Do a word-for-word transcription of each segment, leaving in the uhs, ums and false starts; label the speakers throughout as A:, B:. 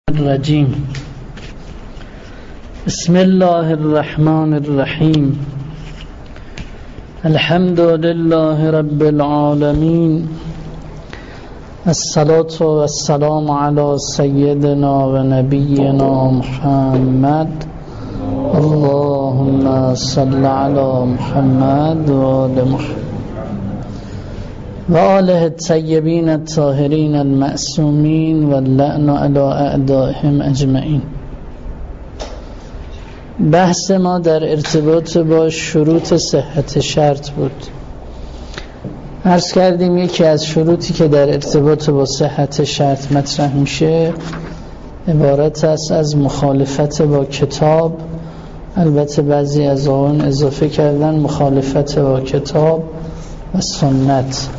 A: الرجیم. بسم الله الرحمن الرحیم. الحمد لله رب العالمین. الصلاة والسلام علی سیدنا و نبینا محمد. اللهم صل علی محمد و آل محمد و آله الطیبین الطاهرین المعصومین و اللعن علی اعدائهم اجمعین. بحث ما در ارتباط با شروط صحت شرط بود. عرض کردیم یکی از شروطی که در ارتباط با صحت شرط مطرح میشه عبارت است از مخالفت با کتاب. البته بعضی از آن اضافه کردن مخالفت با کتاب و سنت.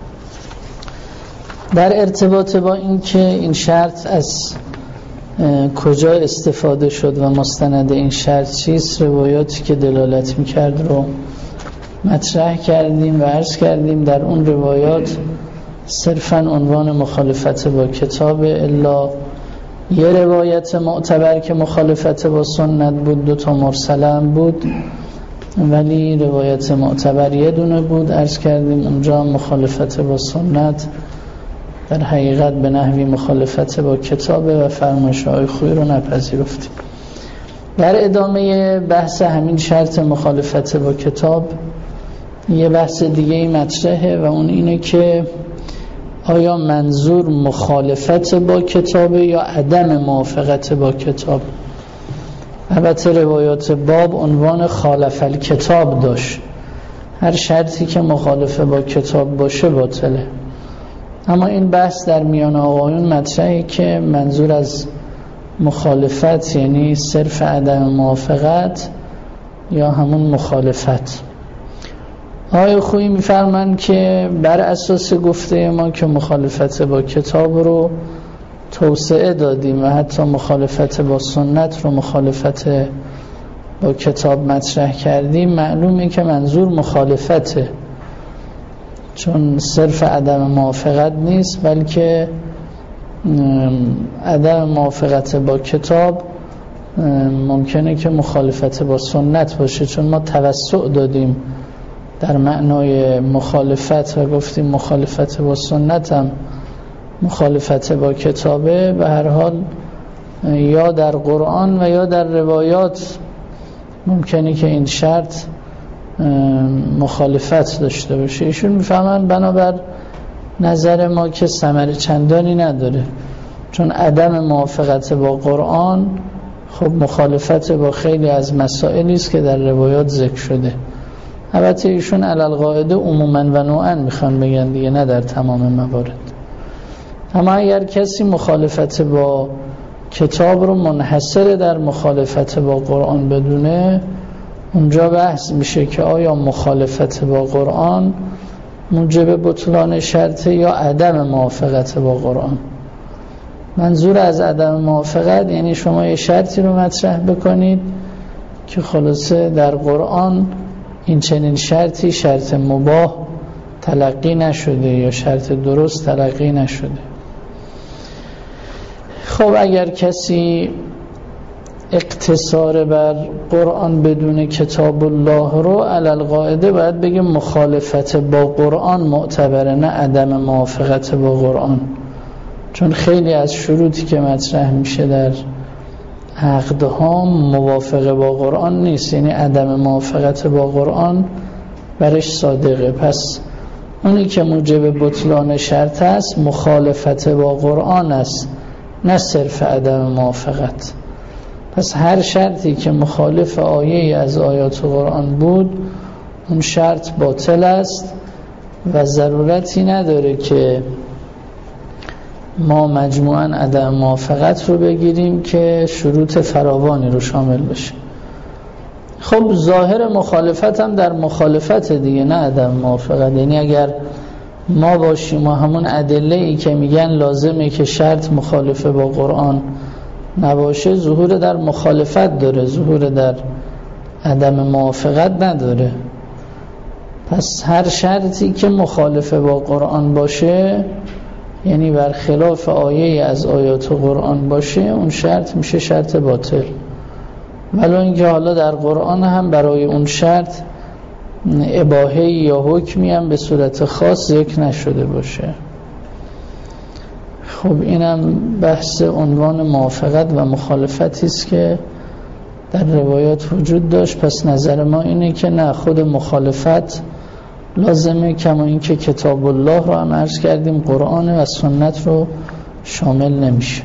A: در ارتباط با این که این شرط از کجا استفاده شد و مستند این شرط چیست، روایاتی که دلالت میکرد رو مطرح کردیم و عرض کردیم در اون روایات صرفاً عنوان مخالفت با کتاب، الا یه روایت معتبر که مخالفت با سنت بود، دو تا مرسله بود، ولی روایت معتبر یه دونه بود. عرض کردیم اونجا مخالفت با سنت در حقیقت به نحوی مخالفت با کتابه و فرمایش‌های خوبی رو نپذیرفتیم. در ادامه بحث همین شرط مخالفت با کتاب یه بحث دیگه ای مطرحه و اون اینه که آیا منظور مخالفت با کتابه یا عدم موافقت با کتاب؟ البته روایات باب عنوان خالف الکتاب داشت. هر شرطی که مخالف با کتاب باشه باطله. اما این بحث در میان آقایون مطرحه که منظور از مخالفت یعنی صرف عدم موافقت یا همون مخالفت. آقای خویی میفرمند که بر اساس گفته ما که مخالفت با کتاب رو توسعه دادیم و حتی مخالفت با سنت رو مخالفت با کتاب مطرح کردیم، معلومه که منظور مخالفته، چون صرف عدم موافقت نیست بلکه عدم موافقت با کتاب ممکنه که مخالفت با سنت باشه، چون ما توسع دادیم در معنای مخالفت و گفتیم مخالفت با سنت هم مخالفت با کتابه. به هر حال یا در قرآن و یا در روایات ممکنه که این شرط مخالفت داشته باشه. ایشون میفهمن بنابر نظر ما که ثمر چندانی نداره، چون عدم موافقت با قرآن خب مخالفت با خیلی از مسائلی است که در روایات ذکر شده. البته ایشون علل قاعده عموما و نوعا میخوان بگن دیگه، نه در تمام موارد. اما اگر کسی مخالفت با کتاب رو منحصر در مخالفت با قرآن بدونه، اونجا بحث میشه که آیا مخالفت با قرآن موجب بطلان شرطه یا عدم موافقت با قرآن. منظور از عدم موافقت یعنی شما یه شرطی رو مطرح بکنید که خلاصه در قرآن این چنین شرطی شرط مباح تلقی نشده یا شرط درست تلقی نشده. خب اگر کسی اقتصار بر قرآن بدون کتاب الله رو علل قاعده باید بگه مخالفت با قرآن معتبره، نه عدم موافقت با قرآن، چون خیلی از شروطی که مطرح میشه در عقدها موافقه با قرآن نیست، یعنی عدم موافقت با قرآن برش صادقه. پس اونی که موجب بطلان شرط است مخالفت با قرآن است، نه صرف عدم موافقت. پس هر شرطی که مخالف آیه از آیات قرآن بود اون شرط باطل است و ضرورتی نداره که ما مجموعاً عدم موافقت رو بگیریم که شروط فراوانی رو شامل بشه. خب ظاهر مخالفت هم در مخالفت دیگه، نه عدم موافقت. یعنی اگر ما باشیم و همون ادله ای که میگن لازمه که شرط مخالف با قرآن نباشه، ظهور در مخالفت داره، ظهور در عدم موافقت نداره. پس هر شرطی که مخالف با قرآن باشه یعنی برخلاف آیه از آیات قرآن باشه، اون شرط میشه شرط باطل. ولو اینکه حالا در قرآن هم برای اون شرط اباحه یا حکمی هم به صورت خاص ذکر نشده باشه. خب اینم بحث عنوان موافقت و مخالفتی است که در روایات وجود داشت. پس نظر ما اینه که نه، خود مخالفت لازمه، کما اینکه کتاب الله رو هم عرض کردیم قرآن و سنت رو شامل نمیشه.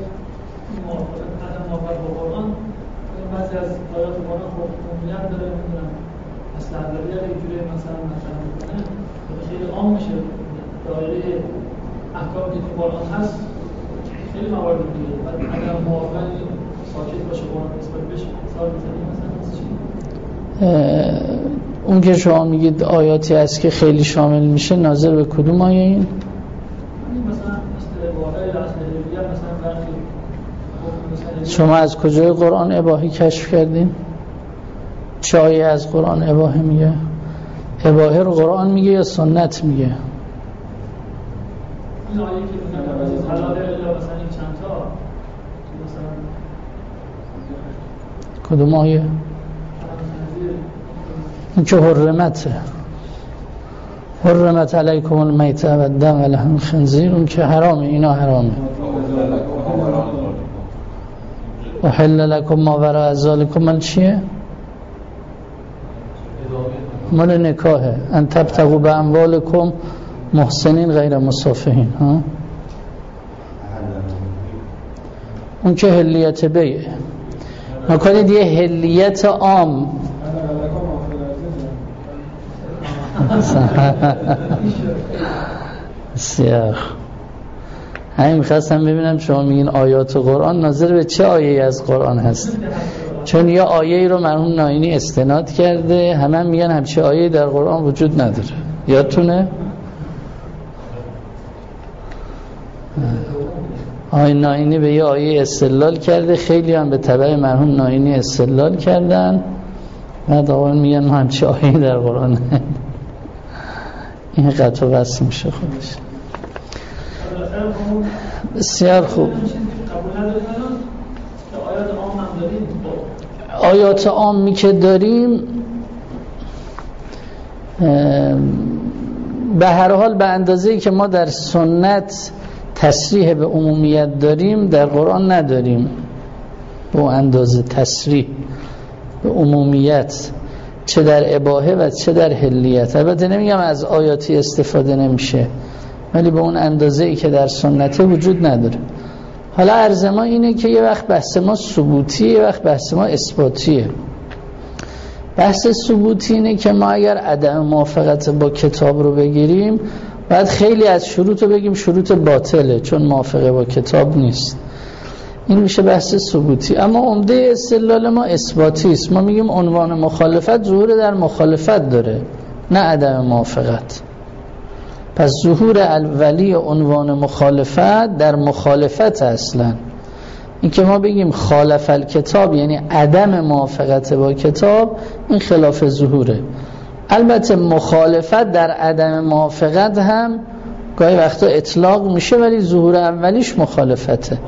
B: احکام که تو قرآن هست خیلی موارد دیگه، بعد اگر موافقه ساکت باشه قرآن نسبت بهش مثال بزنیم مثلا
A: اون که شما میگید آیاتی هست که خیلی شامل میشه، ناظر به کدوم آیه این؟
B: مثلا استواء الاصلیه مثلا برخی
A: شما از کجای قرآن اباحی کشف کردین؟ چه آیه از قرآن اباحه میگه؟ اباحه رو قرآن میگه یا سنت میگه؟
B: این آیه که میگه حلال الا مثلا این چند تا مثلا
A: کدوم آیه؟ این که حرمته، حرمت علیکم المیتة و الدم و لحم الخنزیر، اون که حرامه، اینا حرامه. احل لکم ما وراء ذالکم، مال چیه؟ مال نکاهه. ان تبتغوا باموالکم محسنین غیر مسافحین. ها اون که حلیت بیعه. نکنید یه حلیت عام بسیار. همین میخواستم ببینم شما میگین آیات قرآن ناظر به چه آیه از قرآن هست، چون یه آیه رو مرحوم ناینی استناد کرده، همه میگن همچه آیه در قرآن وجود نداره. یادتونه؟ آیه ناینی به یه آیه استدلال کرده، خیلی هم به تبع مرحوم ناینی استدلال کردن، بعد آقا میگن ما همچه آیه در قرآن این قطع و بس میشه خودش. بسیار خوب. آیات عامی که داریم به هر حال به اندازه‌ای که ما در سنت تصریح به عمومیت داریم در قرآن نداریم. به اندازه تصریح به عمومیت چه در اباحه و چه در حلیت. البته نمیگم از آیاتی استفاده نمیشه، ولی به اون اندازه‌ای که در سنت وجود نداره. حالا عرض ما اینه که یه وقت بحث ما ثبوتیه، یه وقت بحث ما اثباتیه. بحث ثبوتی اینه که ما اگر عدم موافقت با کتاب رو بگیریم، بعد خیلی از شروط رو بگیم شروط باطله چون موافقه با کتاب نیست. این میشه بحث ثبوتی. اما عمده استدلال ما اثباتی است. ما میگیم عنوان مخالفت ظهور در مخالفت داره، نه عدم موافقت. پس ظهور اولی عنوان مخالفت در مخالفت اصلا. این که ما بگیم خالف الکتاب یعنی عدم موافقت با کتاب، این خلاف ظهوره. البته مخالفت در عدم موافقت هم گاهی وقتا اطلاق میشه، ولی ظهور اولیش مخالفته.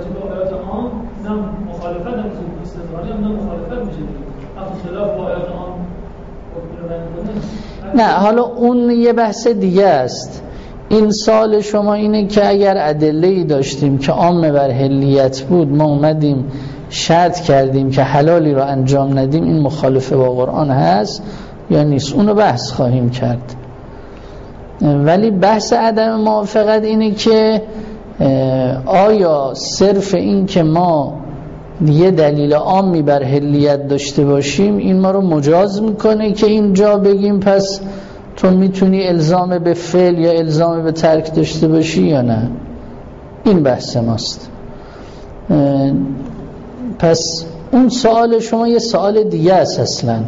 A: نه حالا اون یه بحث دیگه است. این سال شما اینه که اگر ادله‌ای داشتیم که عام بر حلیت بود، ما اومدیم شرط کردیم که حلالی رو انجام ندیم، این مخالفه با قرآن هست یا نیست، اونو بحث خواهیم کرد. ولی بحث عدم موافقت اینه که آیا صرف این که ما یه دلیل عامی بر حلیت داشته باشیم این ما رو مجاز میکنه که اینجا بگیم پس تو میتونی الزام به فعل یا الزام به ترک داشته باشی یا نه؟ این بحث ماست. پس اون سوال شما یه سوال دیگه است. اصلا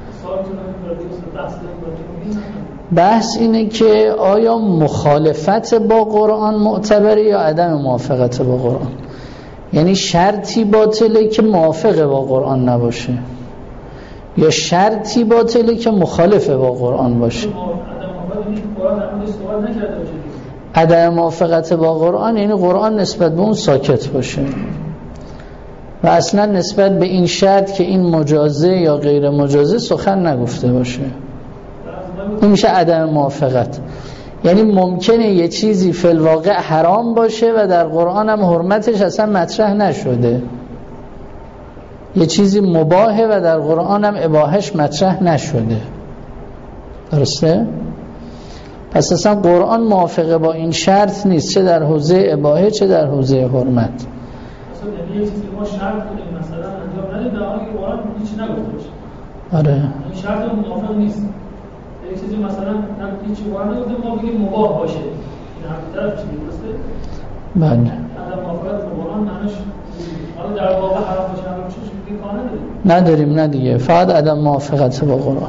A: بحث اینه که آیا مخالفت با قرآن معتبره یا عدم موافقت با قرآن. یعنی شرطی باطله که موافق با قرآن نباشه یا شرطی باطله که مخالف با قرآن باشه. عدم موافقت با قرآن یعنی قرآن نسبت به اون ساکت باشه و اصلا نسبت به این شرط که این مجازه یا غیر مجازه سخن نگفته باشه. این میشه عدم موافقت. یعنی ممکنه یه چیزی فی الواقع حرام باشه و در قرآن هم حرمتش اصلا مطرح نشده، یه چیزی مباهه و در قرآن هم اباحش مطرح نشده. درسته؟ پس اصلا قرآن موافقه با این شرط نیست، چه در حوزه اباحه چه در حوزه حرمت.
B: اصلا یعنی یه چیزی ما شرط کنیم مثلا انجام ندید در حالی که قرآن هیچی نگفته باشه.
A: آره.
B: این شرط موافق نیست. یه چیزی مثلا هیچی قرآن نگفته ما بگیم مباح باشه. این هم طرف چیزی درسته؟
A: بله.
B: عدم موافقت با قرآن معنیش حالا در واقع حرام باشه حرام باشه چیزی کار نداریم.
A: نداریم نه دیگه، فقط عدم موافقت با قرآن.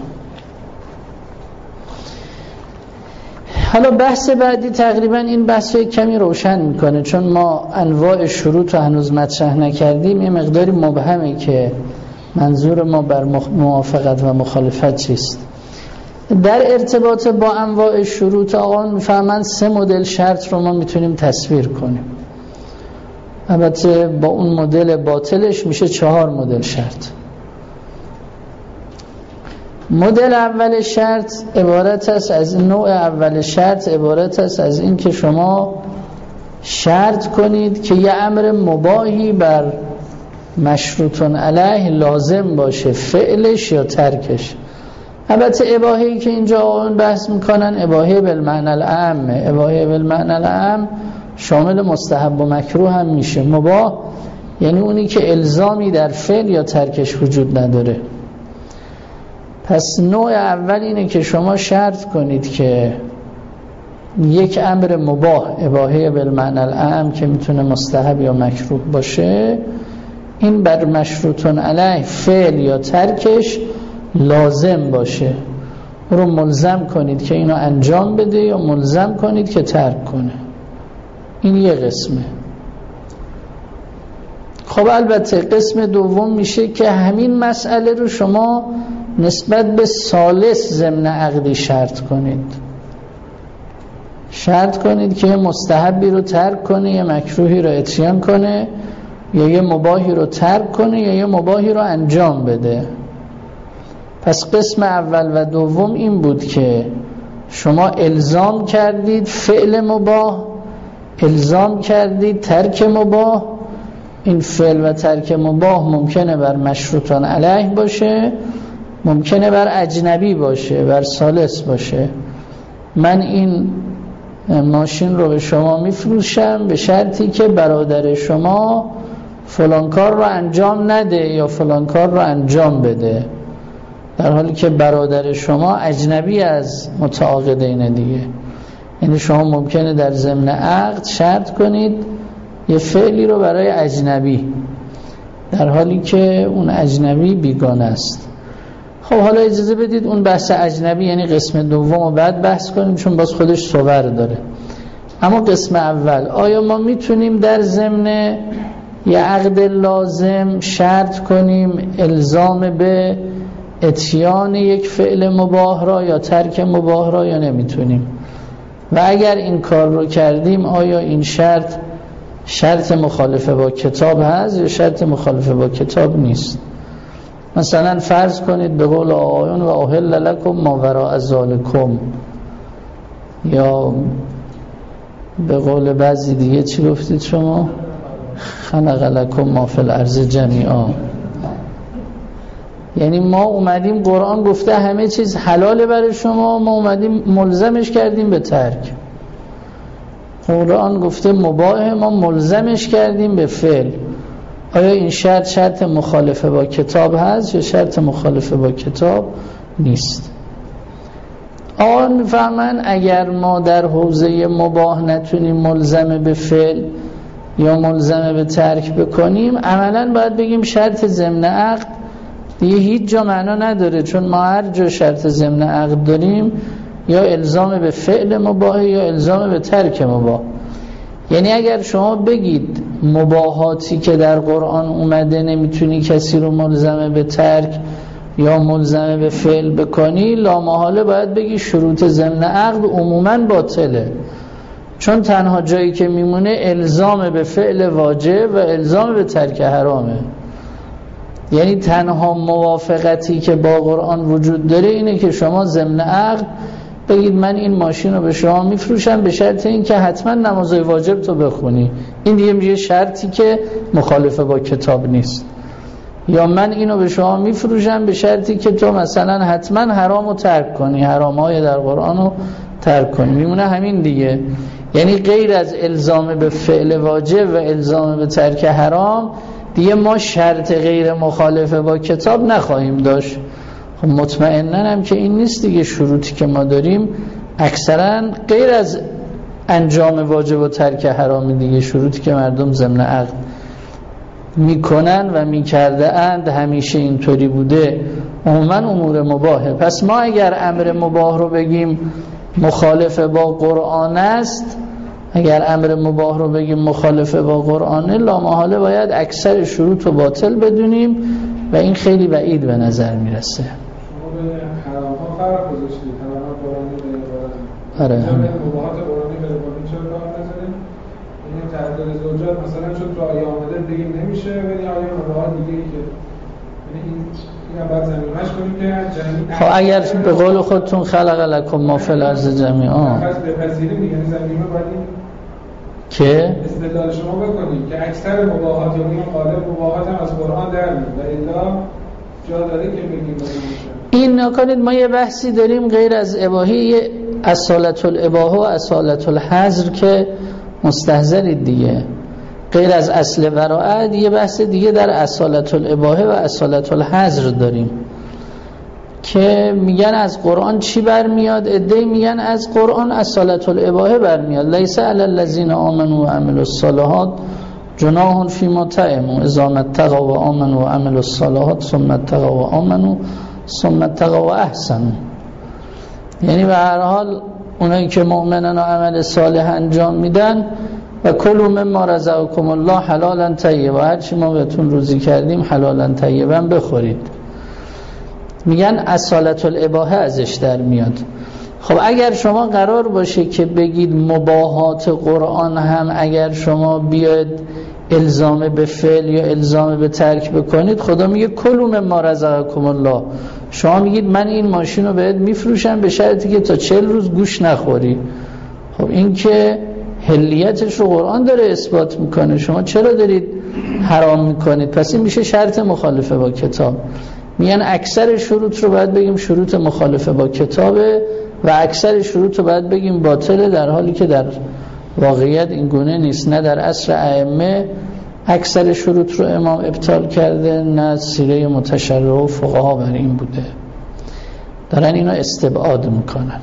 A: حالا بحث بعدی تقریبا این بحث کمی روشن میکنه، چون ما انواع شروط رو هنوز مطرح نکردیم، یه مقداری مبهمه که منظور ما بر موافقت و مخالفت چیست. در ارتباط با انواع شروط آقا میفهمن سه مدل شرط رو ما میتونیم تصویر کنیم. البته با اون مدل باطلش میشه چهار مدل شرط. مدل اول شرط عبارت است از نوع اول شرط عبارت است از این که شما شرط کنید که یه امر مباحی بر مشروطن علیه لازم باشه، فعلش یا ترکش. البته اباحه‌ای که اینجا آقایون بحث میکنن اباحه بالمعنی العام، اباحه بالمعنی العام شامل مستحب و مکروه هم میشه. مباح یعنی اونی که الزامی در فعل یا ترکش وجود نداره. پس نوع اول اینه که شما شرط کنید که یک امر مباح، اباحه بالمعنی العام که میتونه مستحب یا مکروه باشه، این بر مشروطن علیه فعل یا ترکش لازم باشه، رو ملزم کنید که اینو انجام بده یا ملزم کنید که ترک کنه. این یه قسمه. خب البته قسم دوم میشه که همین مسئله رو شما نسبت به ثالث ضمن عقدی شرط کنید. شرط کنید که یه مستحبی رو ترک کنه، یه مکروهی رو اتیان کنه، یا یه مباحی رو ترک کنه یا یه مباحی رو انجام بده. پس قسم اول و دوم این بود که شما الزام کردید فعل مباح، الزام کردید ترک مباح. این فعل و ترک مباح ممکنه بر مشروطان علیه باشه، ممکنه بر اجنبی باشه، بر ثالث باشه. من این ماشین رو به شما میفروشم به شرطی که برادر شما فلان کار رو انجام نده یا فلان کار رو انجام بده، در حالی که برادر شما اجنبی از متعاقدین دیگه. یعنی شما ممکنه در ضمن عقد شرط کنید یه فعلی رو برای اجنبی، در حالی که اون اجنبی بیگانه است. خب حالا اجازه بدید اون بحث اجنبی یعنی قسم دوم رو بعد بحث کنیم، چون باز خودش صور داره. اما قسم اول، آیا ما میتونیم در ضمن یه عقد لازم شرط کنیم الزام به اتیان یک فعل مباح را یا ترک مباح را یا نمیتونیم؟ و اگر این کار رو کردیم آیا این شرط شرط مخالفه با کتاب هست یا شرط مخالفه با کتاب نیست؟ مثلا فرض کنید به قول آقایون و احل لکم ما وراء ذالکم، یا به قول بعضی دیگه چی گفتید شما؟ خلق لکم ما فی الارض جمیعا. یعنی ما اومدیم قرآن گفته همه چیز حلاله برای شما، ما اومدیم ملزمش کردیم به ترک. قرآن گفته مباح، ما ملزمش کردیم به فعل. آیا این شرط شرط مخالفه با کتاب هست یا شرط مخالفه با کتاب نیست؟ آن میفهمن اگر ما در حوزه مباح نتونیم ملزم به فعل یا ملزم به ترک بکنیم، عملاً باید بگیم شرط ضمن عقد دیگه هیچ جا معنا نداره، چون ما هر جا شرط ضمن عقد داریم یا الزام به فعل مباح یا الزام به ترک مباح. یعنی اگر شما بگید مباحاتی که در قرآن اومده نمیتونی کسی رو ملزم به ترک یا ملزم به فعل بکنی، لامحاله باید بگی شروط ضمن عقد عموماً باطله. چون تنها جایی که میمونه الزام به فعل واجب و الزام به ترک حرامه. یعنی تنها موافقتی که با قرآن وجود داره اینه که شما ضمن عقد بگید من این ماشین رو به شما میفروشم به شرط این که حتما نمازهای واجب تو بخونی. این دیگه میشه شرطی که مخالفه با کتاب نیست. یا من اینو به شما میفروشم به شرطی که تو مثلا حتما حرام رو ترک کنی، حرامهای در قرآن رو ترک کنی. میمونه همین دیگه. یعنی غیر از الزام به فعل واجب و الزام به ترک حرام دیگه ما شرط غیر مخالفه با کتاب نخواهیم داشت. خب مطمئناً هم که این نیست دیگه. شروطی که ما داریم اکثرا غیر از انجام واجب و ترک حرام دیگه، شروطی که مردم ضمن عقد میکنن و میکرده اند همیشه اینطوری بوده، عموما امور مباهه. پس ما اگر امر مباه رو بگیم مخالف با قرآن است، اگر امر مباه رو بگیم مخالف با قرآنه، لامحاله باید اکثر شروط رو باطل بدونیم و این خیلی بعید به نظر میرسه.
C: شما به حرام ها فرق گذاشتید، حرام ها قرآنی به
A: آره.
C: جمع مباهات قرآنی به قرآنی چرا راه نزدیم؟ این تعداد زوجات مثلا چون تو آیه آمده بگیم نمیشه، ولی آیه مباهات دیگه ای که این اینا باید زمینش کنیم که جمعی. خب
A: اگر به قول خودتون خلق لکم ما فی الارض جمیعا،
C: پس بپذیریم دیگه زمینه باید
A: که
C: استدلال شما بکنید که اکثر مباهات یا این قالب مباهات هم از قرآن در میاد و الا جا داره که بگیم بگیم.
A: این نکنید ما یه بحثی داریم غیر از اباحی، اصالت الاباحه و اصالت الحظر که مستحضرید دیگه. غیر از اصل براءت یه بحث دیگه در اصالت الاباحه و اصالت الحظر داریم که میگن از قرآن چی برمیاد. عده‌ای میگن از قرآن اصالت الاباحه برمیاد. لیس علی الذین آمنوا و عملوا الصالحات جناح فیما طعموا اذا ما اتقوا و آمنوا و عملوا الصالحات ثم اتقوا و آمنوا ثم اتقوا و احسنوا. یعنی به هر حال اونایی که مؤمنن و عمل صالح انجام میدن و کلوا مما رزقکم الله حلالا طیبا، هر چی ما بهتون روزی کردیم حلالا طیبا بخورید. میگن اصالت الاباحه ازش در میاد. خب اگر شما قرار باشه که بگید مباحات قرآن هم اگر شما بیاید الزام به فعل یا الزام به ترک بکنید، خدا میگه کلوا مما رزقکم الله. شما میگید من این ماشین رو بهت میفروشم به شرطی که تا چهل روز گوش نخوری. خب این که حلیتش رو قرآن داره اثبات میکنه، شما چرا دارید حرام میکنید؟ پس این میشه شرط مخالفه با کتاب. میگن اکثر شروط رو باید بگیم شروط مخالفه با کتابه و اکثر شروط رو باید بگیم باطله، در حالی که در واقعیت این گونه نیست. نه در عصر ائمه اکثر شروط رو امام ابطال کرده، نه سیره متشرع و فقها بر این بوده. دارن اینو استبعاد میکنن.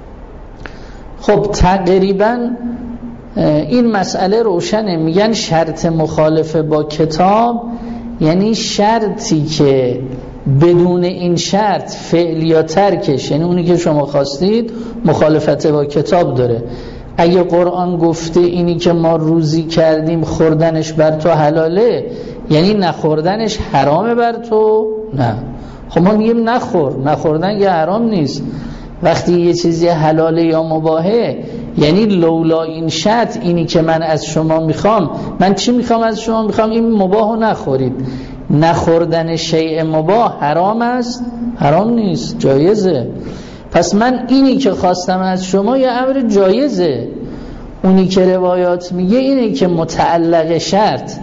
A: خب تقریبا این مسئله روشنه. میگن شرط مخالفه با کتاب یعنی شرطی که بدون این شرط فعل یا ترکش، یعنی اونی که شما خواستید، مخالفت با کتاب داره. اگه قرآن گفته اینی که ما روزی کردیم خوردنش بر تو حلاله، یعنی نخوردنش حرامه بر تو؟ نه. خب ما میگیم نخور، نخوردن یه حرام نیست. وقتی یه چیزی حلاله یا مباهه، یعنی لولا این شرط، اینی که من از شما میخوام، من چی میخوام از شما؟ میخوام این مباهو نخورید. نخوردن شیء مباح حرام است؟ حرام نیست، جایزه. پس من اینی که خواستم از شما یه امر جایزه. اونی که روایات میگه اینه که متعلق شرط،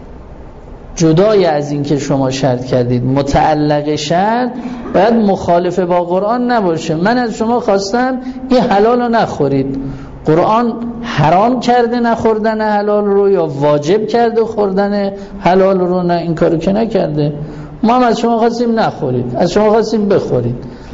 A: جدای از این که شما شرط کردید، متعلق شرط باید مخالفه با قرآن نباشه. من از شما خواستم این حلال رو نخورید، قرآن حرام کرده نخوردن حلال رو یا واجب کرده خوردن حلال رو؟ نه، این کارو که نکرده. ما هم از شما خواستیم نخورید، از شما خواستیم بخورید.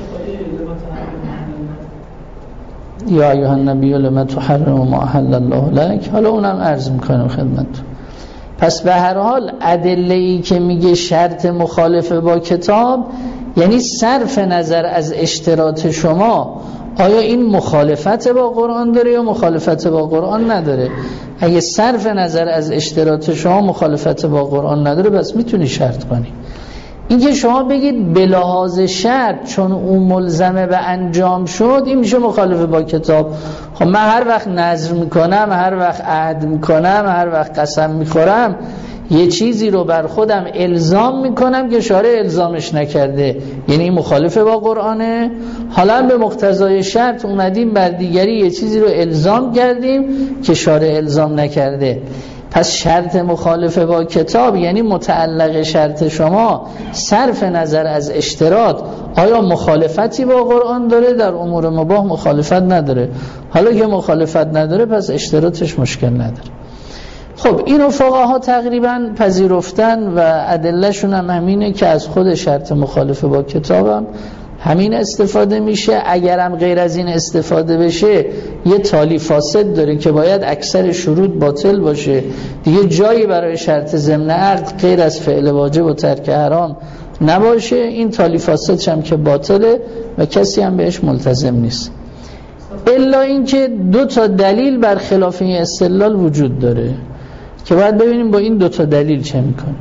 A: یا ایها النبی لما تحرم ما احل الله لک. حالا اونم عرض میکنم خدمتتون. پس به هر حال ادله‌ای که میگه شرط مخالفه با کتاب یعنی صرف نظر از اشتراط شما آیا این مخالفت با قرآن داره یا مخالفت با قرآن نداره. اگه صرف نظر از اشتراط شما مخالفت با قرآن نداره، بس میتونی شرط کنی. اینکه شما بگید به لحاظ شرط چون اون ملزمه به انجام شد، این میشه مخالفه با کتاب. خب من هر وقت نذر میکنم، هر وقت عهد میکنم، هر وقت قسم میخورم، یه چیزی رو بر خودم الزام میکنم که شارع الزامش نکرده، یعنی مخالفه با قرآنه. حالا به مقتضای شرط اومدیم بر دیگری یه چیزی رو الزام کردیم که شارع الزام نکرده. پس شرط مخالفه با کتاب یعنی متعلق شرط شما صرف نظر از اشتراط آیا مخالفتی با قرآن داره؟ در امور مباح مخالفت نداره. حالا که مخالفت نداره پس اشتراطش مشکل نداره. خب اینو فقها تقریبا پذیرفتن و ادلهشون هم همینه که از خود شرط مخالفه با کتابم همین استفاده میشه. اگرم غیر از این استفاده بشه یه تالی فاسد داره که باید اکثر شروط باطل باشه، دیگه جایی برای شرط ضمن عقد غیر از فعل واجب و ترک حرام نباشه. این تالی فاسد هم که باطله و کسی هم بهش ملتزم نیست، الا اینکه دو تا دلیل بر خلاف این استدلال وجود داره که باید ببینیم با این دو تا دلیل چه میکنه.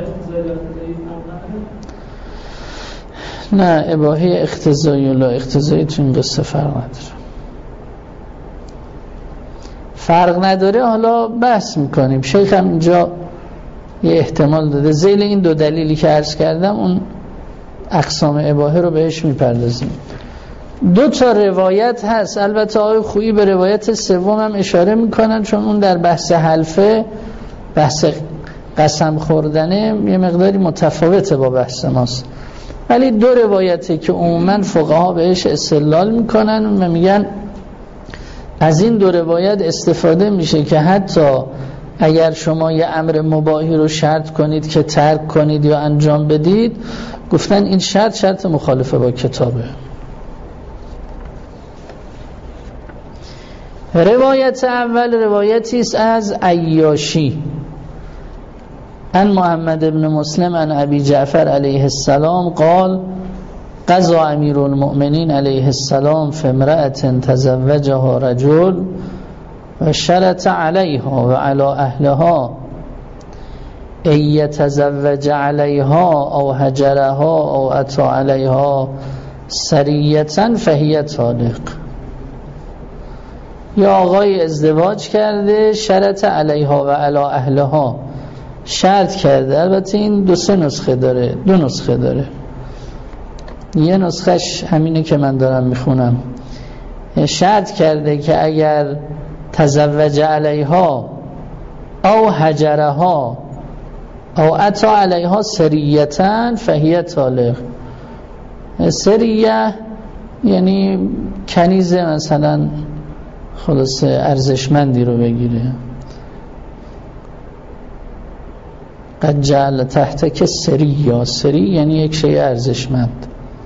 A: نه، اباحه اقتضایی و لا اقتضایی تو این قصه فرق نداره. فرق نداره، حالا بحث میکنیم. شیخ هم اینجا یه احتمال داده ذیل این دو دلیلی که عرض کردم اون اقسام اباحه رو بهش میپردازیم. دو تا روایت هست، البته آقای خویی به روایت سوم هم اشاره میکنن چون اون در بحث حلفه، بحث قسم خوردنه، یه مقداری متفاوته با بحث ماست. ولی دو روایته که عموما فقها بهش استدلال میکنن و میگن از این دو روایت استفاده میشه که حتی اگر شما یه امر مباحی رو شرط کنید که ترک کنید یا انجام بدید، گفتن این شرط شرط مخالفه با کتابه. روایت اول روایتی است از عیاشی ان محمد ابن مسلم ان ابی جعفر علیه السلام قال قضى امیر المؤمنین علیه السلام فی امرأة تزوجها رجل و شرط علیها و علی اهلها ای یتزوج علیها او هجرها او اتی علیها سریتا فهی طالق. یا آقای ازدواج کرده، شرط علیها و علی اهلها شرط کرده. البته این دو سه نسخه داره، دو نسخه داره. یه نسخهش همینه که من دارم میخونم. شرط کرده که اگر تزوج علیها او هجرها او اتا علیها سریتا فهی طالق. سریه یعنی کنیز مثلا خلاصه ارزشمندی رو بگیره. قد جعل تحتک سری، یا سری یعنی یک شیء ارزشمند.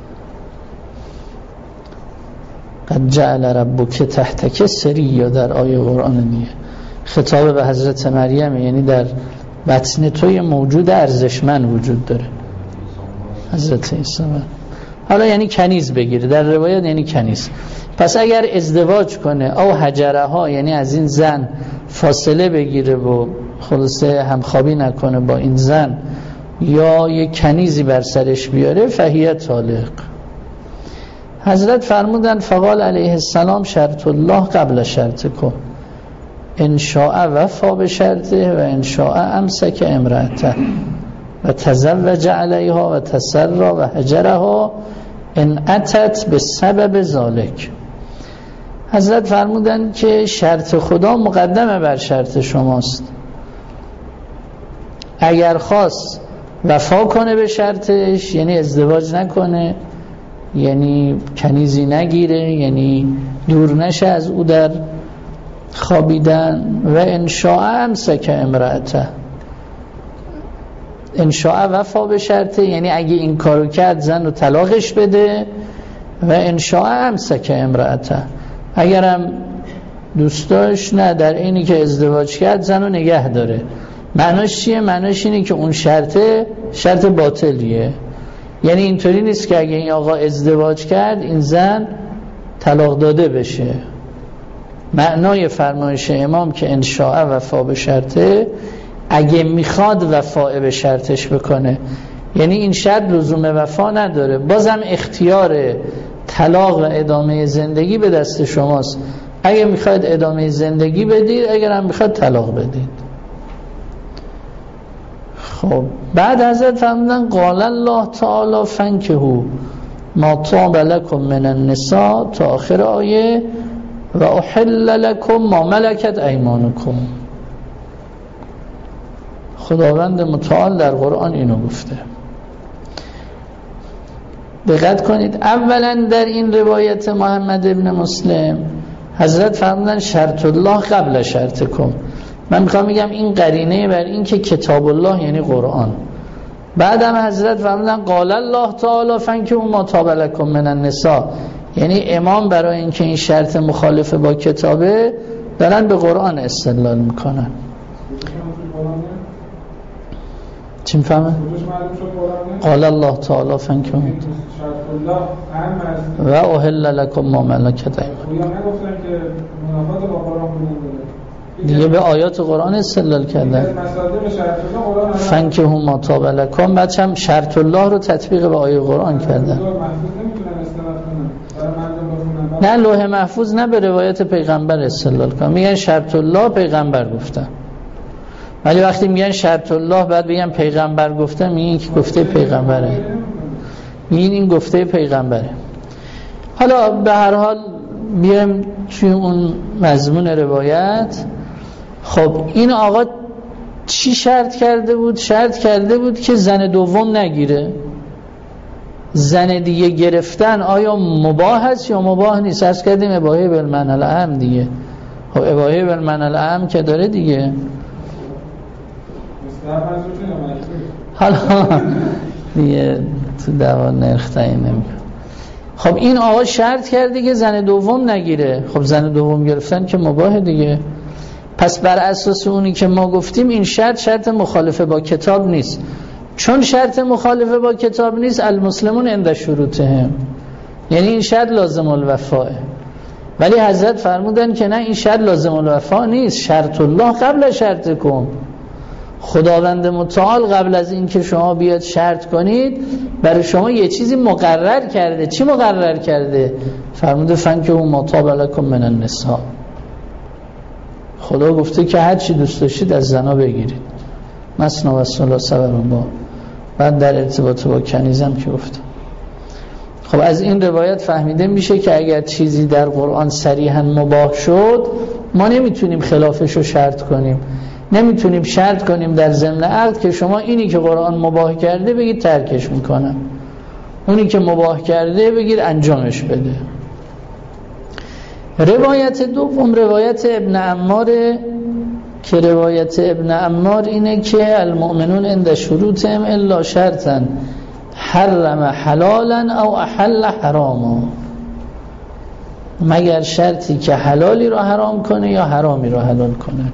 A: قد جعل ربک تحتک سری، یا در آیه قرآن دیگه خطاب به حضرت مریم، یعنی در بطن توی موجود ارزشمند وجود داره حضرت عیسی. حالا یعنی کنیز بگیره، در روایت یعنی کنیز. پس اگر ازدواج کنه او هجره ها یعنی از این زن فاصله بگیره و خلاصه همخوابی نکنه با این زن، یا یک کنیزی بر سرش بیاره، فهی طالق. حضرت فرمودن فقال علیه السلام شرط الله قبل شرطکم ان شاء وفا به شرطه و ان شاء امسک امرأته و تزوج علیها و تسرا و هجرها ان اتت به سبب ذالک. حضرت فرمودن که شرط خدا مقدمه بر شرط شماست. اگر خواست وفا کنه به شرطش، یعنی ازدواج نکنه، یعنی کنیزی نگیره، یعنی دور نشه از او در خوابیدن، و انشاء امسک امرأته، انشاء وفا به شرطه یعنی اگه این کارو کرد زن رو طلاقش بده، و انشاء امسک امرأته اگرم دوست داشت نه در اینی که ازدواج کرد زن رو نگه داره. معناش چیه؟ معناش اینه که اون شرطه شرط باطلیه. یعنی اینطوری نیست که اگه این آقا ازدواج کرد این زن طلاق داده بشه. معنای فرمایش امام که انشاء وفا به شرطه، اگه میخواد وفا به شرطش بکنه، یعنی این شرط لزوم وفا نداره، بازم اختیار طلاق و ادامه زندگی به دست شماست. اگه میخواید ادامه زندگی بدید، اگر هم میخواید طلاق بدید. خب بعد حضرت فرمودن قال الله تعالی فانکحوا ما طاب لکم من النساء تا آخر آیه و احل لکم ما ملکت ایمانکم. خداوند متعال در قرآن اینو گفته. دقت کنید، اولا در این روایت محمد ابن مسلم حضرت فرمودن شرط الله قبل شرطکم. من میخوام بگم این قرینه بر این که کتاب الله یعنی قرآن. بعدم حضرت فرمودن قال الله تعالی فانکحوا ما طاب لکم من النساء، یعنی امام برای اینکه این شرط مخالف با کتابه دارن به قرآن استدلال میکنن. چی میفهمه؟ قال الله تعالی فانکحوا و احل لکم ما ملکت ایمانکم. دیگه به آیات قرآن استدلال کردن. فانکحوا ما طاب لکم، بعد هم شرط الله رو تطبیق به آیه قرآن کردن. نه لوح محفوظ نه به روایت پیغمبر استدلال کنن. میگن شرط الله پیغمبر گفتن، ولی وقتی میگن شرط الله بعد بگن پیغمبر گفته، میگن که گفته پیغمبره، میگن این گفته پیغمبره. حالا به هر حال بیایم توی اون مضمون روایت. خب این آقا چی شرط کرده بود؟ شرط کرده بود که زن دوم نگیره. زن دیگه گرفتن آیا مباح هست یا مباح نیست؟ عرض کردیم اباحه بالمعنی الاعم دیگه. خب اباحه بالمعنی الاعم که داره دیگه. حالا دیگه تو دعوا نرخ تعیین نمی‌کنه. خب این آقا شرط کرده که زن دوم نگیره. خب زن دوم گرفتن که مباح دیگه. پس بر اساس اونی که ما گفتیم این شرط شرط مخالفه با کتاب نیست. چون شرط مخالفه با کتاب نیست، المسلمون عند شروطهم، یعنی این شرط لازم الوفاه. ولی حضرت فرمودن که نه، این شرط لازم الوفا نیست، شرط الله قبل شرطکم. خداوند متعال قبل از این که شما بیاد شرط کنید برای شما یه چیزی مقرر کرده. چی مقرر کرده؟ فرموده فانکحوا ما طاب لکم من النساء. خدا گفته که هر چی دوست داشتید از زنا بگیرید، مثنی و ثلاث و رباع. بعد در ارتباط با کنیزم که گفته. خب از این روایت فهمیده میشه که اگر چیزی در قرآن صریحا مباح شد، ما نمیتونیم خلافش رو شرط کنیم. نمیتونیم شرط کنیم در ضمن عقد که شما اینی که قرآن مباح کرده بگید ترکش میکنم، اونی که مباح کرده بگید انجامش بده. روایت دوم روایت ابن عمار که روایت ابن عمار اینه که المؤمنون عند شروطهم الا شرطا حرم حلالا او احل حراما، مگر شرطی که حلالی رو حرام کنه یا حرامی رو حلال کنه.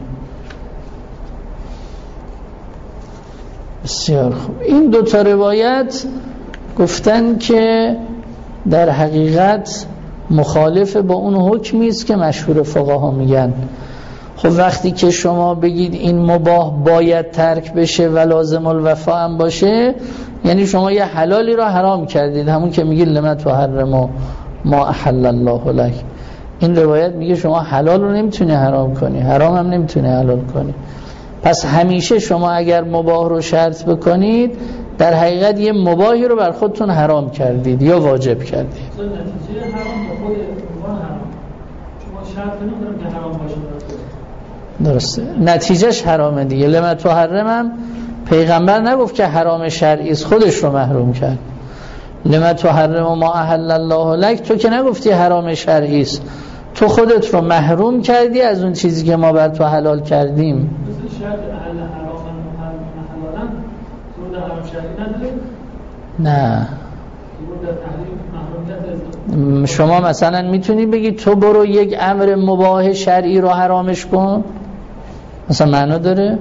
A: بسیار خوب. این دو تا روایت گفتن که در حقیقت مخالف با اون حکمی است که مشهور فقها میگن. خب وقتی که شما بگید این مباح باید ترک بشه و لازم الوفا هم باشه، یعنی شما یه حلالی رو حرام کردید، همون که میگید لم تحرموا ما احل الله لک. این روایت میگه شما حلال رو نمیتونی حرام کنی، حرام هم نمیتونی حلال کنی. پس همیشه شما اگر مباح رو شرط بکنید، در حقیقت یه مباحی رو بر خودتون حرام کردید یا واجب کردید.
B: نتیجه حرام با خود عنوان حرام. شما شرط نمی‌کنید که حرام باشه.
A: درسته، نتیجهش حرامه دیگه. لم تحرمم پیغمبر نگفت که حرام شرعی است، خودش رو محروم کرد. لم تحرم ما احل الله لک، تو که نگفتی حرام شرعی است، تو خودت رو محروم کردی از اون چیزی که ما بر تو حلال کردیم.
B: مثل شرط اهل حرام حلالا تو در حرام شرعی نداره؟
A: نه. شما مثلا میتونی بگی تو برو یک امر مباح شرعی رو حرامش کن، مثلا معنا داره؟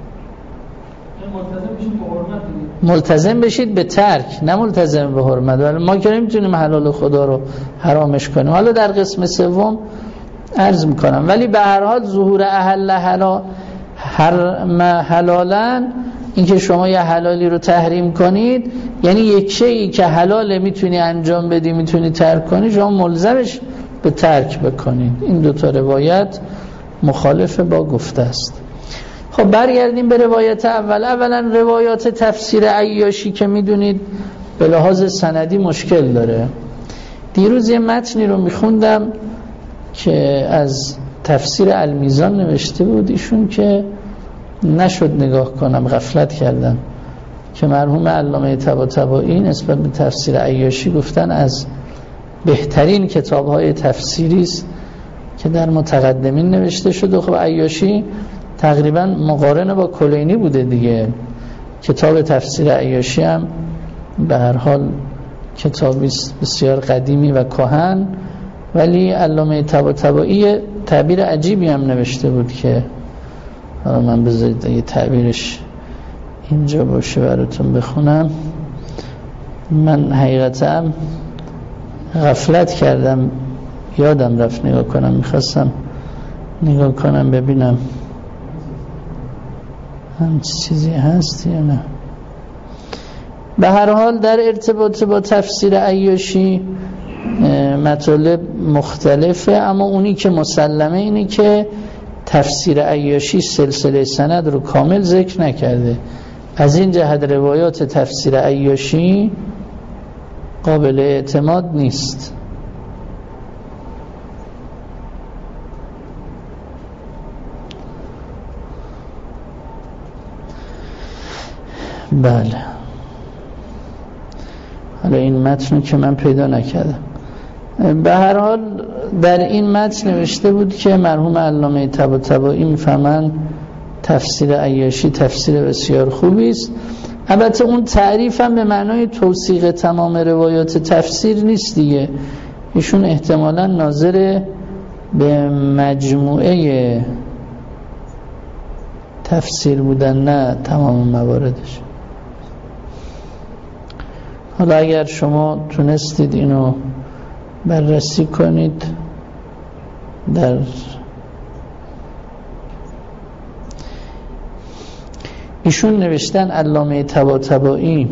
B: ملتزم بشید به حرمت دیگه.
A: ملتزم بشید به ترک، نه ملتزم به حرمت. ولی ما که نمیتونیم حلال خدا رو حرامش کنیم. حالا در قسم سوم عرض میکنم. ولی به هر حال ظهور اهل حلال حرم حلالا اینکه شما یه حلالی رو تحریم کنید یعنی یک شیئی که حلاله میتونی انجام بدی میتونی ترک کنی، شما ملزمش به ترک بکنید. این دو تا روایت مخالف با گفته است. خب برگردیم به روایت اول. اولا روایات تفسیر عیاشی که میدونید به لحاظ سندی مشکل داره. دیروز یه متنی رو میخوندم که از تفسیر المیزان نوشته بود ایشون که نشد نگاه کنم، غفلت کردم، که مرحوم علامه طباطبایی نسبت به تفسیر عیاشی گفتن از بهترین کتاب‌های تفسیری است که در متقدمین نوشته شده. خب عیاشی تقریبا مقارن با کلینی بوده دیگه. کتاب تفسیر عیاشی هم به هر حال کتابی بسیار قدیمی و کهن، ولی علامه طباطبایی تعبیر عجیبی هم نوشته بود که من بذارید یه تعبیرش اینجا باشه براتون بخونم. من حقیقتا غفلت کردم، یادم رفت نگاه کنم، میخواستم نگاه کنم ببینم هم چیزی هست یا نه. به هر حال در ارتباط با تفسیر عیاشی مطالب مختلفه، اما اونی که مسلمه اینی که تفسیر عیاشی سلسله سند رو کامل ذکر نکرده. از این جهت روایات تفسیر عیاشی قابل اعتماد نیست. بله، حالا این متن که من پیدا نکردم. به هر حال در این متن نوشته بود که مرحوم علامه طباطبایی میفهمن تفسیر عیاشی تفسیر بسیار خوبی است. البته اون تعریف هم به معنای توثیق تمام روایات تفسیر نیست دیگه، ایشون احتمالاً ناظر به مجموعه تفسیر بودن، نه تمام مواردش. حالا اگر شما تونستید اینو بررسی کنید، در ایشون نوشتن علامه طباطبایی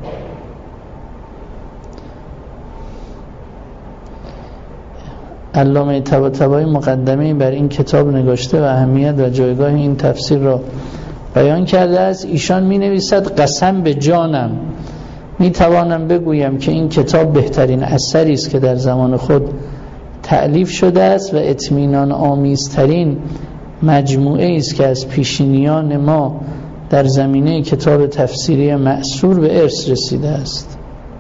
A: علامه طباطبایی مقدمه بر این کتاب نگاشته و اهمیت و جایگاه این تفسیر را بیان کرده است. ایشان می نویسد قسم به جانم می توانم بگویم که این کتاب بهترین اثری است که در زمان خود تألیف شده است و اطمینان آمیزترین مجموعه است که از پیشینیان ما در زمینه کتاب تفسیری مأثور به ارث رسیده است.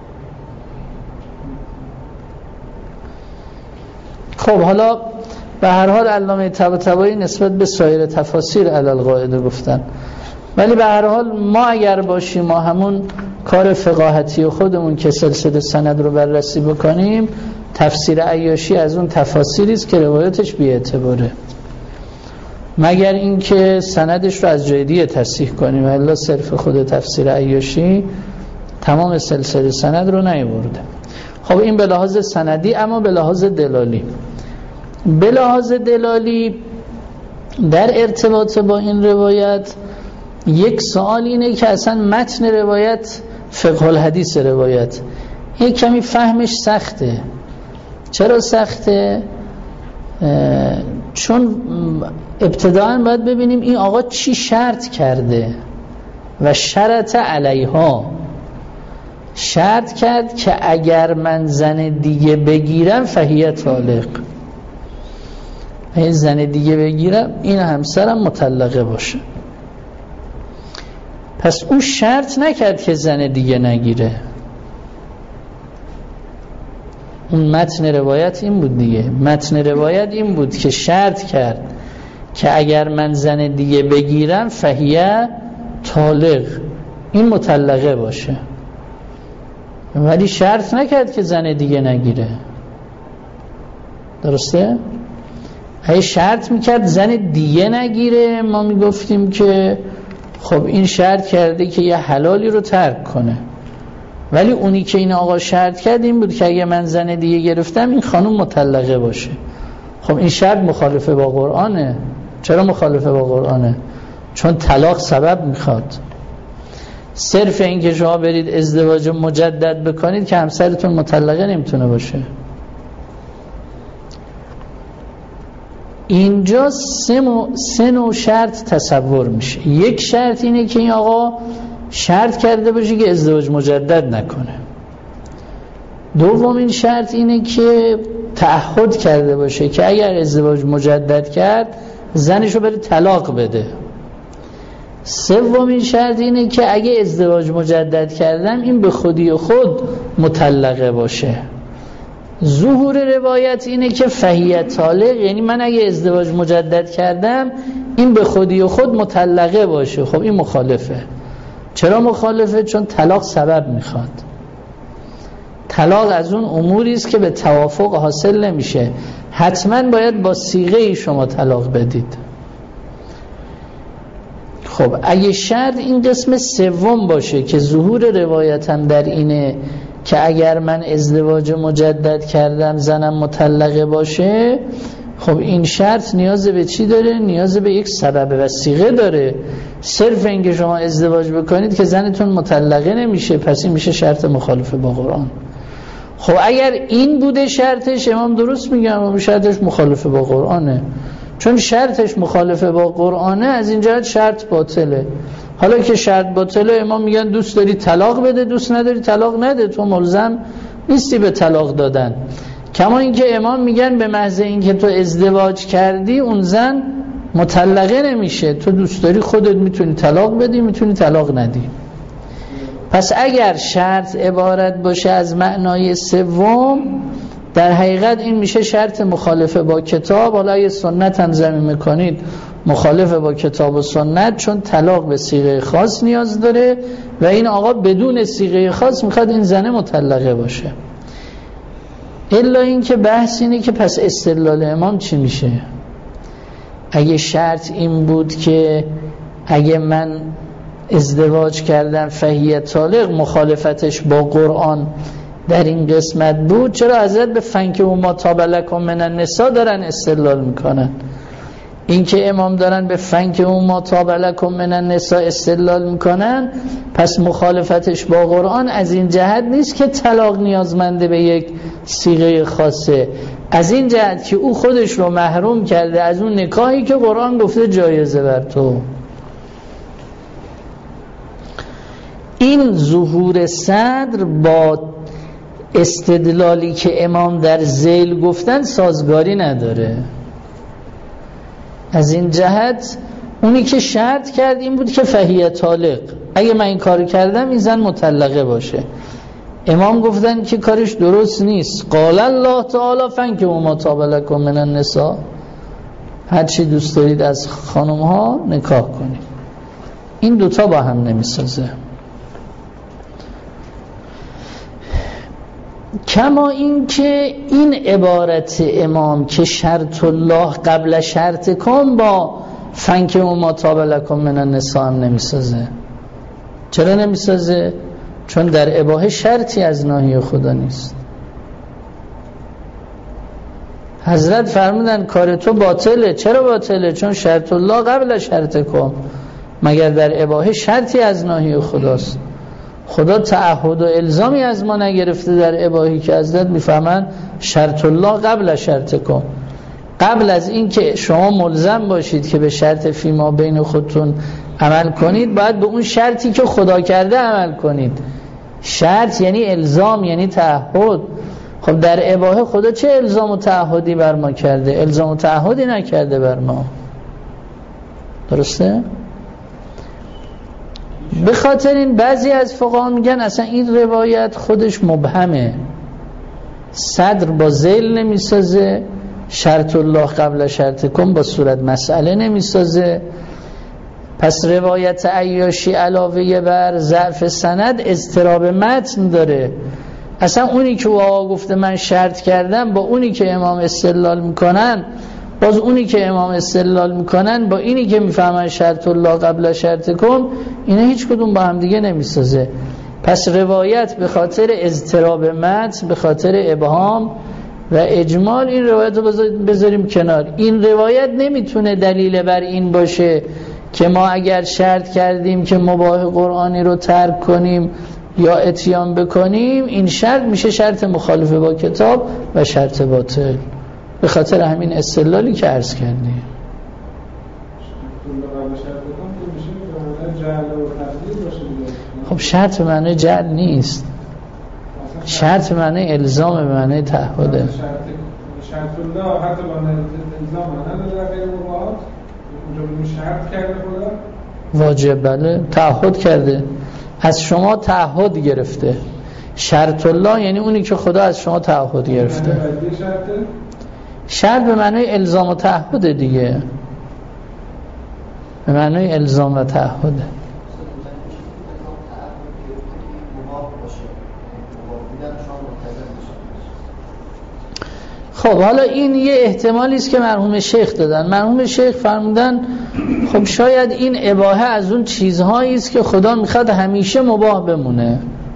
A: خب حالا به هر حال علامه طباطبایی نسبت به سایر تفاسیر علی القاعده گفتن، ولی به هر حال ما اگر باشیم، ما همون کار فقاهتی خودمون که سلسله سند رو بررسی بکنیم، تفسیر عیاشی از اون تفاسیری است که روایتش بی‌اعتباره، مگر اینکه سندش رو از جای دیگه تصحیح کنیم. الا صرف خود تفسیر عیاشی تمام سلسله سند رو نیاورده. خب این به لحاظ سندی. اما به لحاظ دلالی، به لحاظ دلالی در ارتباط با این روایت یک سوال اینه که اصلا متن روایت، فقه الحدیث روایت، یک کمی فهمش سخته. چرا سخته؟ چون ابتداً باید ببینیم این آقا چی شرط کرده و شرط علیها. شرط کرد که اگر من زن دیگه بگیرم فهیه طالق، اگه زن دیگه بگیرم این همسرم مطلقه باشه. پس اون شرط نکرد که زن دیگه نگیره. اون متن روایت این بود دیگه. متن روایت این بود که شرط کرد که اگر من زن دیگه بگیرم فهیه طالق، این مطلقه باشه، ولی شرط نکرد که زن دیگه نگیره. درسته؟ اگه شرط میکرد زن دیگه نگیره، ما میگفتیم که خب این شرط کرده که یه حلالی رو ترک کنه، ولی اونی که این آقا شرط کرد این بود که اگه من زن دیگه گرفتم این خانم مطلقه باشه. خب این شرط مخالفه با قرآنه. چرا مخالفه با قرآنه؟ چون طلاق سبب میخواد. صرف این که شما برید ازدواج مجدد بکنید که همسرتون مطلقه نمیتونه باشه. اینجا سه, مو... سه نوع شرط تصور میشه. یک شرط اینه که این آقا شرط کرده باشه که ازدواج مجدد نکنه. دومین شرط اینه که تعهد کرده باشه که اگر ازدواج مجدد کرد زنشو بره طلاق بده. سومین شرط اینه که اگه ازدواج مجدد کردم این به خودی خود مطلقه باشه. ظهور روایت اینه که فهیه طالق، یعنی من اگه ازدواج مجدد کردم این به خودی خود مطلقه باشه. خب این مخالفه. چرا مخالفه؟ چون طلاق سبب میخواد. طلاق از اون اموری است که به توافق حاصل نمیشه، حتما باید با صیغه شما طلاق بدید. خب اگه شرط این قسم سوم باشه که ظهور روایت هم در اینه که اگر من ازدواج مجدد کردم زنم مطلقه باشه، خب این شرط نیاز به چی داره؟ نیاز به یک سبب و صیغه داره. صرف اینکه شما ازدواج بکنید که زنتون مطلقه نمیشه، پس این میشه شرط مخالف با قرآن. خب اگر این بوده شرطش، امام درست میگم شرطش مخالف با قرآنه، چون شرطش مخالف با قرآنه از این جهت شرط باطله. حالا که شرط باطله امام میگن دوست داری طلاق بده، دوست نداری طلاق نده، تو ملزم نیستی به طلاق دادن. کما اینکه امام میگن به محض اینکه تو ازدواج کردی اون زن مطلقه نمیشه، تو دوست داری خودت میتونی طلاق بدی، میتونی طلاق ندی. پس اگر شرط عبارت باشه از معنای سوم، در حقیقت این میشه شرط مخالفه با کتاب. حالا اگه سنت هم زمین میکنید مخالفه با کتاب و سنت، چون طلاق به صیغه خاص نیاز داره و این آقا بدون صیغه خاص میخواد این زنه مطلقه باشه. الا این که بحث اینه که پس استدلال امام چی میشه؟ اگه شرط این بود که اگه من ازدواج کردم فهیه طالق، مخالفتش با قرآن در این قسمت بود، چرا حضرت به فنکحوا ما طاب لکم من النساء دارن استدلال میکنن؟ این که امام دارن به فنکحوا ما طاب لکم من النساء استدلال میکنن، پس مخالفتش با قرآن از این جهت نیست که طلاق نیازمنده به یک صیغه خاصه، از این جهت که او خودش رو محروم کرده از اون نکاحی که قرآن گفته جایزه بر تو. این ظهور صدر با استدلالی که امام در ذیل گفتن سازگاری نداره. از این جهت اونی که شرط کرد این بود که فهیه طالق، اگه من این کار کردم این زن مطلقه باشه. امام گفتن که کارش درست نیست. قال الله تعالی فانکحوا ما طاب لکم من النساء، هر چی دوست دارید از خانم ها نکاح کنید. این دوتا با هم نمیسازه. کما این که این عبارت امام که شرط الله قبل شرط کن با فانکحوا ما طاب لکم من النساء هم نمیسازه. چرا نمیسازه؟ چون در اباحه شرطی از ناحیه خدا نیست. حضرت فرمودن کار تو باطله. چرا باطله؟ چون شرط الله قبل شرط کن. مگر در اباحه شرطی از ناحیه خداست؟ خدا تعهد و الزامی از ما نگرفته در اباحی که حضرت میفهمن شرط الله قبل شرط کن. قبل از این که شما ملزم باشید که به شرط فیما بین خودتون عمل کنید، باید به اون شرطی که خدا کرده عمل کنید. شرط یعنی الزام، یعنی تعهد. خب در اباحه خدا چه الزام و تعهدی بر ما کرده؟ الزام و تعهدی نکرده بر ما. درسته؟ به خاطر این بعضی از فقها میگن اصلا این روایت خودش مبهمه، صدر با ذیل نمیسازه، شرط الله قبل شرط کن با صورت مسئله نمیسازه. پس روایت عیاشی علاوه بر ضعف سند اضطراب متن داره. اصلا اونی که آقا گفته من شرط کردم با اونی که امام استدلال میکنن، باز اونی که امام استدلال میکنن با اینی که میفهمن شرط الله قبل شرط کن، اینا هیچ کدوم با هم دیگه نمیسازه. پس روایت به خاطر اضطراب متن، به خاطر ابهام و اجمال این روایت رو بذاریم کنار. این روایت نمیتونه دلیل بر این باشه که ما اگر شرط کردیم که مباح قرآنی رو ترک کنیم یا اتیان بکنیم، این شرط میشه شرط مخالف با کتاب و شرط باطل، به خاطر همین استدلالی که عرض کردیم. خب شرط به معنی جعل نیست، شرط به معنی الزام، به معنی تعهده.
C: شرط الله حتی با الزام نداره در غیر مباحات، اونجا شرط کرده خدا
A: واجب، بله تعهد کرده، از شما تعهد گرفته. شرط الله یعنی اونی که خدا از شما تعهد گرفته. شرط به معنی الزام و تعهد دیگه، به معنی الزام و تعهده. خب حالا این یه احتمالی است که مرحوم شیخ دادن. مرحوم شیخ فرمودن خب شاید این اباحه از اون چیزهایی است که خدا میخواد همیشه مباح بمونه.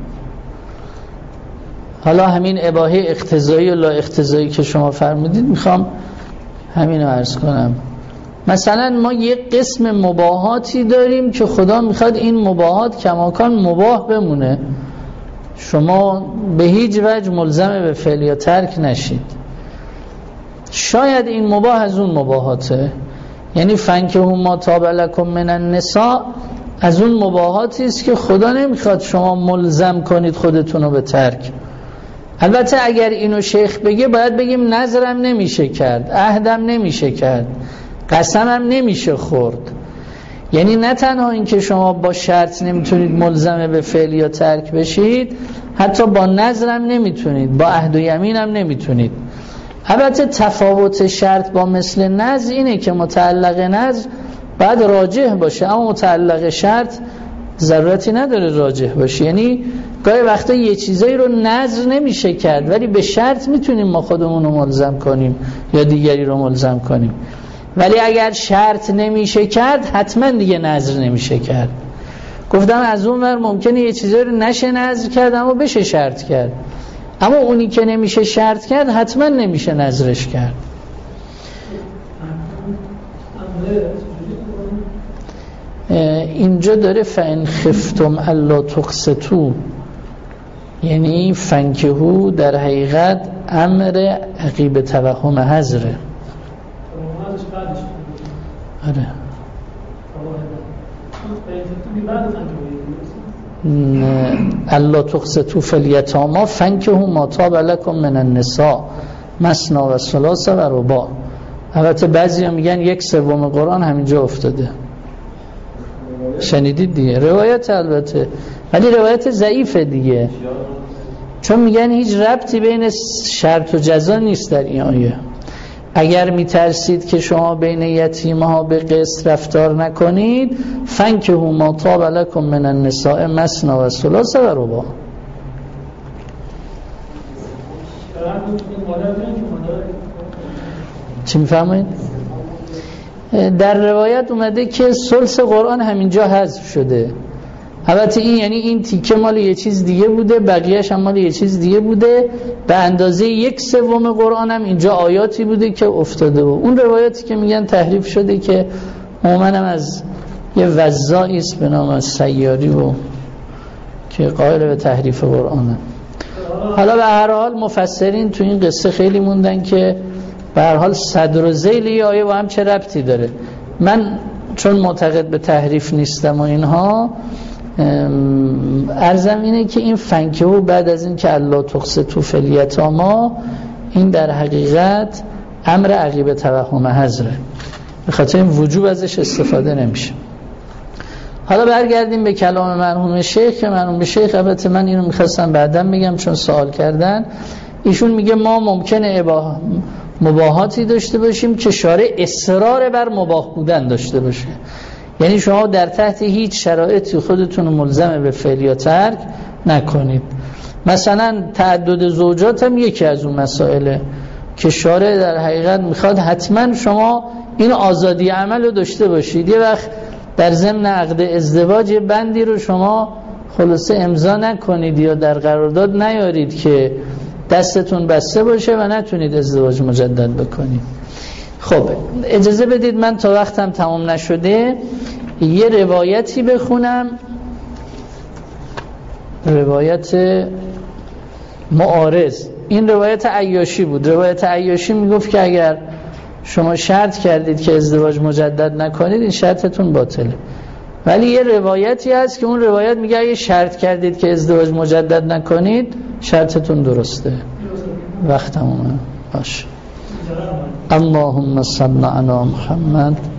A: حالا همین اباحه اقتضایی و لا اقتضایی که شما فرمودید میخوام همین رو عرض کنم. مثلا ما یه قسم مباحاتی داریم که خدا میخواد این مباحات کماکان مباح بمونه، شما به هیچ وجه ملزم به فعل یا ترک نشید. شاید این مباح از اون مباحاته، یعنی فنکحوا ما طاب لکم من النساء از اون مباحاتی است که خدا نمیخواد شما ملزم کنید خودتون رو به ترک. البته اگر اینو شیخ بگه باید بگیم نظرم نمیشه کرد، عهدم نمیشه کرد، قسمم نمیشه خورد. یعنی نه تنها این که شما با شرط نمیتونید ملزم به فعل یا ترک بشید، حتی با نظرم نمیتونید، با عهد و یمینم نمیتونید. البته تفاوت شرط با مثل نذر اینه که متعلق نذر باید راجح باشه، اما متعلق شرط ضرورتی نداره راجح باشه. یعنی گاهی وقتا یه چیزایی رو نذر نمیشه کرد ولی به شرط میتونیم ما خودمون رو ملزم کنیم یا دیگری رو ملزم کنیم. ولی اگر شرط نمیشه کرد حتما دیگه نذر نمیشه کرد. گفتم از اون ور ممکنه یه چیزایی رو نشه نذر کرد اما بشه شرط کرد، اما اونی که نمیشه شرط کرد حتما نمیشه نذرش کرد. اینجا داره فان خفتم الا تقسطوا، یعنی فنکحوا در حقیقت امر عقیب توهم حذره. آره الا تقسطوا فی الیتامی فانکحوا ما طاب لکم من النساء مثنی و ثلاث و رباع. البته بعضیا میگن یک سوم قرآن همینجا افتاده، شنیدید دیگه روایت، البته ولی روایت ضعیفه دیگه، چون میگن هیچ ربطی بین شرط و جزا نیست در این آیه. اگر میترسید که شما بین یتیم‌ها به قسط رفتار نکنید فانکحوا ما طاب لکم من النساء مثنی و ثلاث و رباع. چی میفهمید؟ در روایت اومده که ثلث قرآن همینجا حذف شده. البته این یعنی این تیکه مال یه چیز دیگه بوده، بقیه‌اش هم مال یه چیز دیگه بوده. به اندازه یک سوم قرآن هم اینجا آیاتی بوده که افتاده و اون روایاتی که میگن تحریف شده که عموماً هم از یه وزاعی است به نام سیاری و که قائل به تحریف قرآنه. حالا به هر حال مفسرین تو این قصه خیلی موندن که به هر حال صدر و ذیل یه آیه با هم چه ربطی داره. من چون معتقد به تحریف نیستم و اینها عرضم اینه که این فنکحوا بعد از این که الا تقسطوا فی الیتامی این در حقیقت امر عقیب توهم حذره، به خاطر این وجوب ازش استفاده نمیشه. حالا برگردیم به کلام مرحوم شیخ که مرحوم شیخ، البته من اینو میخواستم بعداً بگم چون سوال کردن، ایشون میگه ما ممکنه اباح مباحاتی داشته باشیم که شارع اصرار بر مباح بودن داشته باشه، یعنی شما در تحت هیچ شرایطی خودتون ملزم به فعل یا ترک نکنید. مثلا تعدد زوجات هم یکی از اون مسائله که شارع در حقیقت میخواد حتما شما این آزادی عمل رو داشته باشید. یه وقت در ضمن عقد ازدواج بندی رو شما خلاصه امضا نکنید یا در قرارداد نیارید که دستتون بسته باشه و نتونید ازدواج مجدد بکنید. خب اجازه بدید من تا وقتم تمام نشده یه روایتی بخونم، روایت معارض. این روایت عیاشی بود. روایت عیاشی میگفت که اگر شما شرط کردید که ازدواج مجدد نکنید این شرطتون باطله. ولی یه روایتی هست که اون روایت میگه اگه شرط کردید که ازدواج مجدد نکنید شرطتون درسته. وقت تمومه. باشه. اللهم صل علی محمد